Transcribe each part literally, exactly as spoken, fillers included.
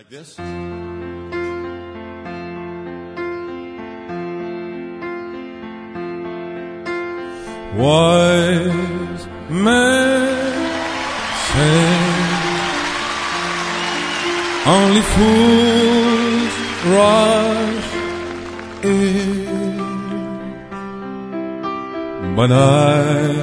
Like this? Wise men say only fools rush in, but I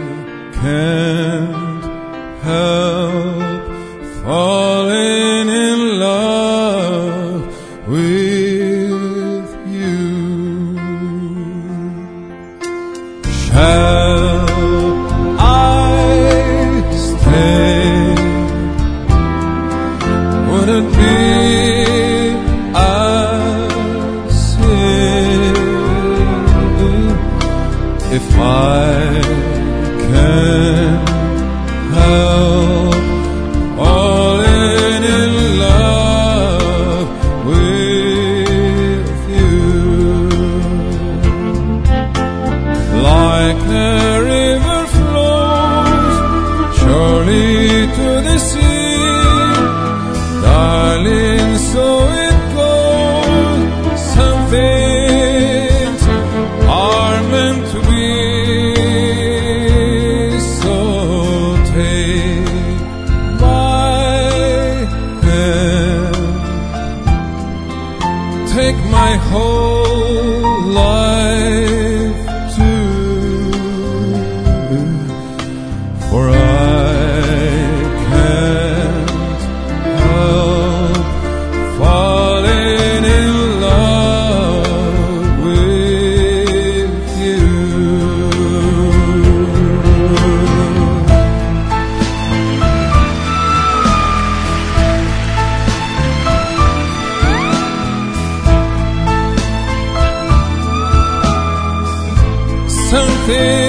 can't help falling in love with you. Shall I stay? Would it be a sin if I can help falling in love with you? Like a river flows surely to the sea, darling, so it goes. Some things are meant to be. So take my hand, take my whole life too, for I can't help falling in love with you. Something